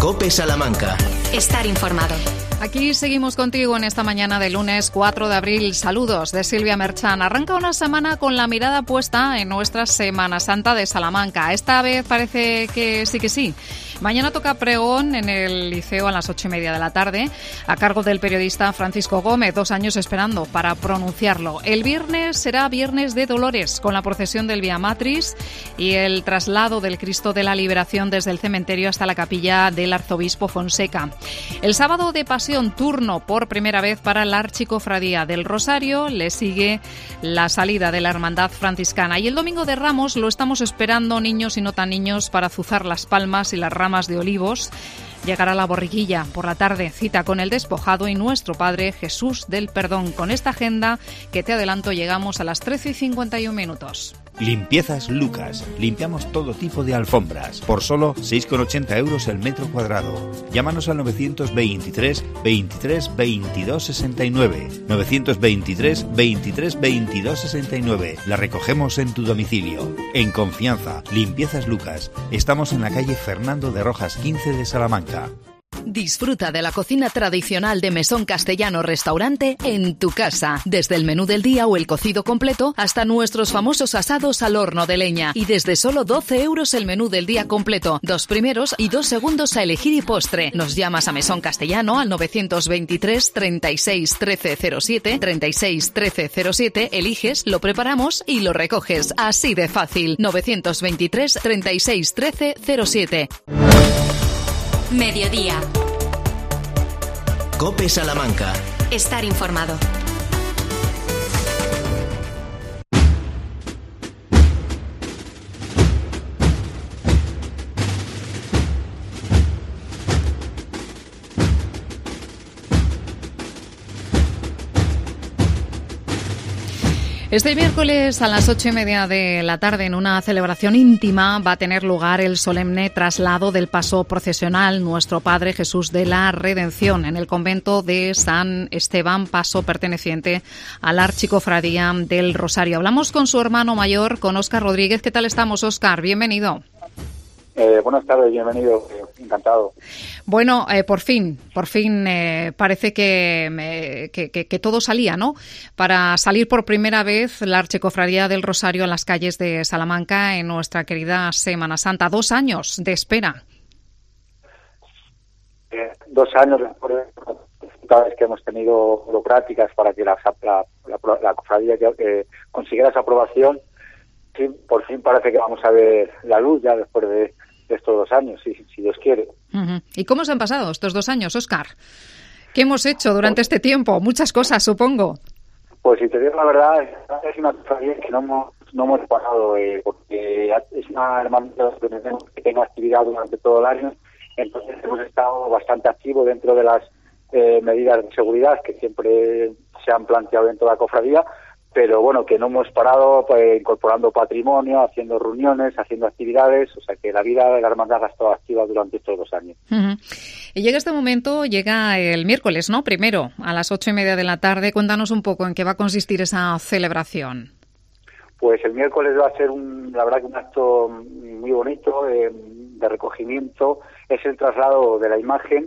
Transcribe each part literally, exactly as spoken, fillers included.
COPE Salamanca. Estar informado. Aquí seguimos contigo en esta mañana de lunes cuatro de abril. Saludos de Silvia Merchan. Arranca una semana con la mirada puesta en nuestra Semana Santa de Salamanca. Esta vez parece que sí que sí. Mañana toca pregón en el Liceo a las ocho y media de la tarde, a cargo del periodista Francisco Gómez, dos años esperando para pronunciarlo. El viernes será Viernes de Dolores, con la procesión del Vía Matris y el traslado del Cristo de la Liberación desde el cementerio hasta la capilla del Arzobispo Fonseca. El sábado de Pasión, turno por primera vez para la Archicofradía del Rosario, le sigue la salida de la Hermandad Franciscana. Y el domingo de Ramos lo estamos esperando, niños y no tan niños, para azuzar las palmas y las ramas de olivos. Llegará la borriquilla por la tarde, cita con el despojado y nuestro Padre Jesús del Perdón. Con esta agenda que te adelanto llegamos a las trece y cincuenta y un minutos. Limpiezas Lucas. Limpiamos todo tipo de alfombras por solo seis con ochenta euros el metro cuadrado. Llámanos al novecientos veintitrés, veintitrés, veintidós, sesenta y nueve. novecientos veintitrés, veintitrés, veintidós, sesenta y nueve. La recogemos en tu domicilio. En confianza. Limpiezas Lucas. Estamos en la calle Fernando de Rojas quince de Salamanca. Disfruta de la cocina tradicional de Mesón Castellano Restaurante en tu casa. Desde el menú del día o el cocido completo hasta nuestros famosos asados al horno de leña. Y desde solo doce euros el menú del día completo. Dos primeros y dos segundos a elegir y postre. Nos llamas a Mesón Castellano al novecientos veintitrés, treinta y seis, trece cero siete, treinta y seis, trece cero siete. Eliges, lo preparamos y lo recoges. Así de fácil. novecientos veintitrés, treinta y seis, trece cero siete. Mediodía. COPE Salamanca. Estar informado. Este miércoles a las ocho y media de la tarde, en una celebración íntima, va a tener lugar el solemne traslado del paso procesional Nuestro Padre Jesús de la Redención en el convento de San Esteban, paso perteneciente a la Archicofradía del Rosario. Hablamos con su hermano mayor, con Óscar Rodríguez. ¿Qué tal estamos, Óscar? Bienvenido. Eh, buenas tardes, bienvenido, eh, encantado. Bueno, eh, por fin, por fin eh, parece que, eh, que, que, que todo salía, ¿no? Para salir por primera vez la Archicofradía del Rosario a las calles de Salamanca en nuestra querida Semana Santa. Dos años de espera. Eh, dos años después de las dificultades que hemos tenido burocráticas para que la, la, la, la cofradía eh, consiguiera esa aprobación, sí, por fin parece que vamos a ver la luz ya después de de estos dos años, si, si Dios quiere. Uh-huh. ¿Y cómo se han pasado estos dos años, Óscar? ¿Qué hemos hecho durante pues, este tiempo? Muchas cosas, supongo. Pues si te digo la verdad, es una cofradía que no hemos, no hemos parado, eh, porque es una hermandad que tenga actividad durante todo el año, entonces hemos estado bastante activos dentro de las eh, medidas de seguridad que siempre se han planteado dentro de la cofradía, pero bueno, que no hemos parado pues, incorporando patrimonio, haciendo reuniones, haciendo actividades, o sea que la vida de la hermandad ha estado activa durante estos dos años. Uh-huh. Y llega este momento, llega el miércoles, ¿no? Primero, a las ocho y media de la tarde. Cuéntanos un poco en qué va a consistir esa celebración. Pues el miércoles va a ser, un, la verdad, que un acto muy bonito eh, de recogimiento. Es el traslado de la imagen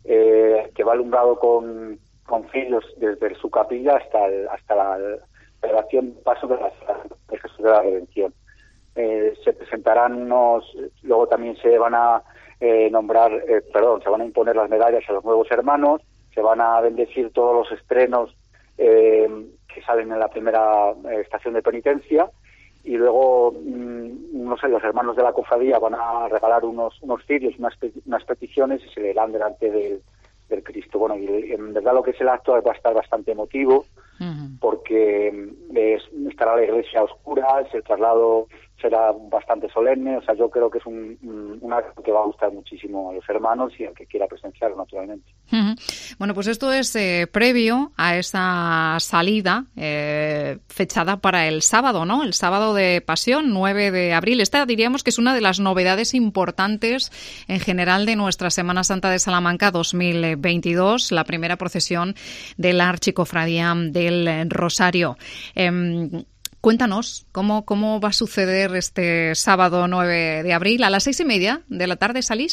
eh, que va alumbrado con, con cirios desde su capilla hasta, el, hasta la celebración paso de la de Jesús de la Redención. Eh, se presentarán unos, luego también se van a eh, nombrar, eh, perdón, se van a imponer las medallas a los nuevos hermanos, se van a bendecir todos los estrenos eh, que salen en la primera eh, estación de penitencia, y luego mmm, no sé, los hermanos de la cofradía van a regalar unos unos cirios, unas, unas peticiones, y se leerán delante del, del Cristo. Bueno, y en verdad lo que es el acto va a estar bastante emotivo, uh-huh. porque es, estará la iglesia a oscuras, el traslado será bastante solemne, o sea, yo creo que es un, un, un acto que va a gustar muchísimo a los hermanos y al que quiera presenciarlo, naturalmente. Uh-huh. Bueno, pues esto es eh, previo a esa salida eh, fechada para el sábado, ¿no? El sábado de Pasión, nueve de abril. Esta diríamos que es una de las novedades importantes en general de nuestra Semana Santa de Salamanca dos mil veintidós, la primera procesión de la Archicofradía del Rosario. Eh, Cuéntanos, ¿cómo, ¿cómo va a suceder este sábado nueve de abril? ¿A las seis y media de la tarde salís?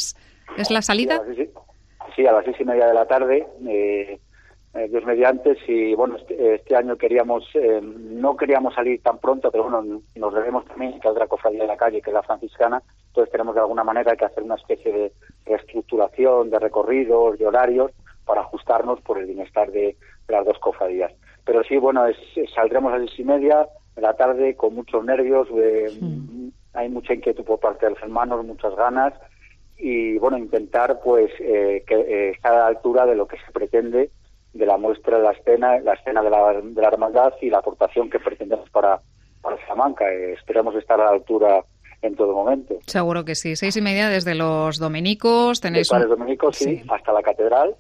¿Es la salida? Sí, a las seis, sí, a las seis y media de la tarde, eh, eh, Dios mediante. Y bueno, este, este año queríamos, eh, no queríamos salir tan pronto, pero bueno, nos debemos también que otra cofradía de la calle, que es la franciscana, entonces tenemos de alguna manera que hacer una especie de reestructuración de recorridos, de horarios, para ajustarnos por el bienestar de, de las dos cofradías. Pero sí, bueno, es, saldremos a las seis y media de la tarde con muchos nervios, eh, sí. Hay mucha inquietud por parte de los hermanos, muchas ganas, y bueno, intentar pues eh, que eh, estar a la altura de lo que se pretende de la muestra de la escena, la escena de la, de la hermandad y la aportación que pretendemos para, para Salamanca. Eh, esperamos estar a la altura en todo momento. Seguro que sí. Seis y media desde los dominicos, tenéis desde un... los dominicos, sí, sí, hasta la catedral.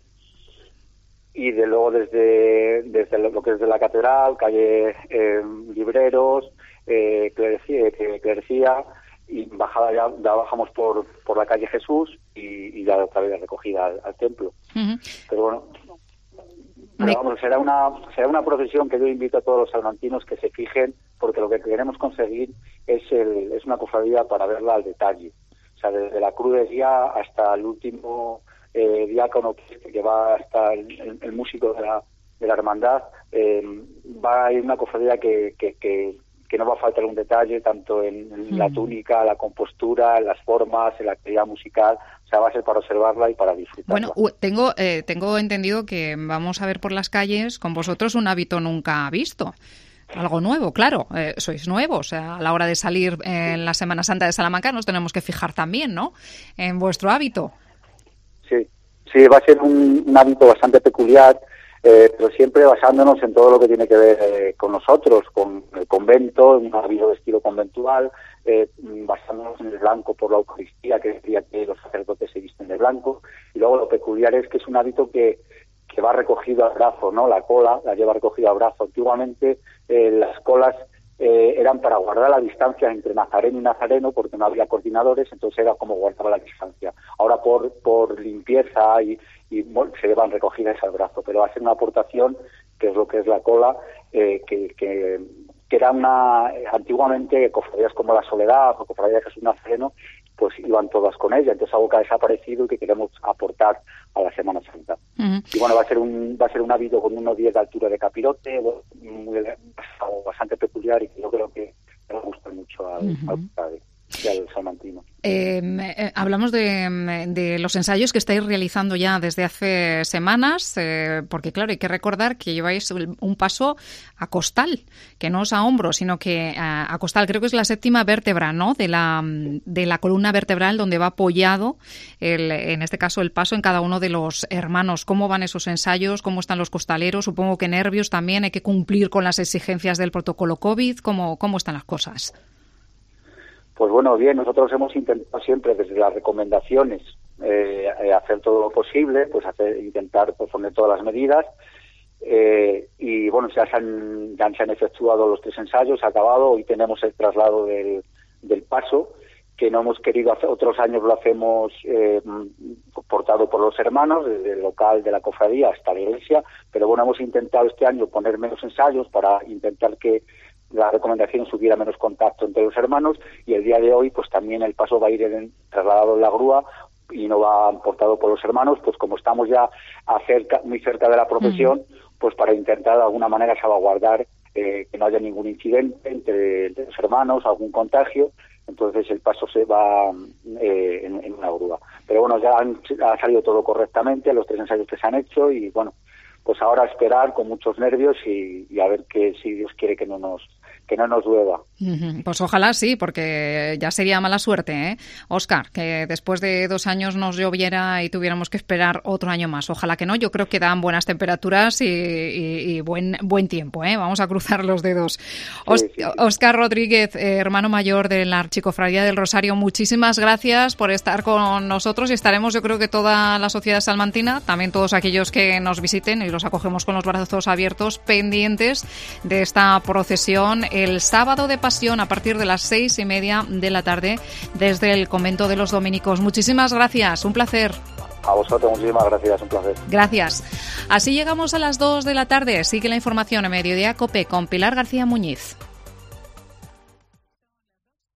Y de luego desde desde lo que es de la catedral, calle eh, Libreros, eh, Clerecía, Clerecía, y bajada ya, ya bajamos por por la calle Jesús y, y ya otra vez recogida al, al templo. Uh-huh. Pero bueno, pero vamos, será una será una procesión que yo invito a todos los salmantinos que se fijen, porque lo que queremos conseguir es el es una cofradía para verla al detalle. O sea, desde la cruz de guía hasta el último Eh, diácono que va hasta el, el, el músico de la, de la hermandad, eh, va a ir una cofradía que, que, que, que no va a faltar un detalle, tanto en, en mm. la túnica, la compostura, en las formas, en la actividad musical. O sea, va a ser para observarla y para disfrutarla. Bueno, tengo, eh, tengo entendido que vamos a ver por las calles con vosotros un hábito nunca visto. Algo nuevo, claro, eh, sois nuevos, o sea, a la hora de salir en la Semana Santa de Salamanca nos tenemos que fijar también, ¿no?, en vuestro hábito. Sí, sí, va a ser un, un hábito bastante peculiar, eh, pero siempre basándonos en todo lo que tiene que ver eh, con nosotros, con el convento, un hábito de estilo conventual, eh, basándonos en el blanco por la Eucaristía, que decía que los sacerdotes se visten de blanco, y luego lo peculiar es que es un hábito que, que va recogido al brazo, ¿no? La cola la lleva recogida al brazo. Antiguamente eh, las colas Eh, eran para guardar la distancia entre nazareno y nazareno, porque no había coordinadores, entonces era como guardaba la distancia. Ahora por por limpieza y, y bueno, se llevan recogidas al brazo, pero va a ser una aportación, que es lo que es la cola, eh, que, que, que era una... Antiguamente cofradías como la Soledad o cofradía de Jesús Nazareno, pues iban todas con ella, entonces algo que ha desaparecido y que queremos aportar a la Semana Santa. Uh-huh. Y bueno, va a ser un va a ser un hábito con uno diez de altura de capirote, muy, bastante peculiar, y que yo creo que le gusta mucho al, uh-huh. al padre y al salmantino. Eh, eh, hablamos de, de los ensayos que estáis realizando ya desde hace semanas, eh, porque claro, hay que recordar que lleváis un paso a costal, que no es a hombro, sino que a, a costal. Creo que es la séptima vértebra, ¿no?, de la de la columna vertebral, donde va apoyado, el, en este caso, el paso en cada uno de los hermanos. ¿Cómo van esos ensayos? ¿Cómo están los costaleros? Supongo que nervios también. Hay que cumplir con las exigencias del protocolo COVID. ¿Cómo, cómo están las cosas? Pues bueno, bien, nosotros hemos intentado siempre desde las recomendaciones eh, hacer todo lo posible, pues hacer, intentar pues, poner todas las medidas, eh, y bueno, ya se, han, ya se han efectuado los tres ensayos, se ha acabado, hoy tenemos el traslado del, del paso, que no hemos querido hacer, otros años lo hacemos eh, portado por los hermanos, desde el local de la cofradía hasta la iglesia, pero bueno, hemos intentado este año poner menos ensayos para intentar que la recomendación hubiera menos contacto entre los hermanos, y el día de hoy pues también el paso va a ir en, trasladado en la grúa y no va portado por los hermanos, pues como estamos ya acerca, muy cerca de la procesión, mm. pues para intentar de alguna manera salvaguardar eh, que no haya ningún incidente entre, entre los hermanos, algún contagio, entonces el paso se va eh, en, en una grúa. Pero bueno, ya han, ha salido todo correctamente, los tres ensayos que se han hecho, y bueno, pues ahora esperar con muchos nervios y, y a ver que si Dios quiere que no nos que no nos llueva. Pues ojalá sí, porque ya sería mala suerte, ¿eh? Óscar, que después de dos años nos lloviera y tuviéramos que esperar otro año más. Ojalá que no. Yo creo que dan buenas temperaturas y, y, y buen buen tiempo, ¿eh? Vamos a cruzar los dedos. Os, sí, sí, sí. Óscar Rodríguez, eh, hermano mayor de la Archicofradía del Rosario, muchísimas gracias por estar con nosotros, y estaremos, yo creo que toda la sociedad salmantina, también todos aquellos que nos visiten, y los acogemos con los brazos abiertos, pendientes de esta procesión el sábado de Pasión a partir de las seis y media de la tarde desde el convento de los dominicos. Muchísimas gracias, un placer. A vosotros, muchísimas gracias, un placer. Gracias. Así llegamos a las dos de la tarde. Sigue la información en Mediodía COPE con Pilar García Muñiz.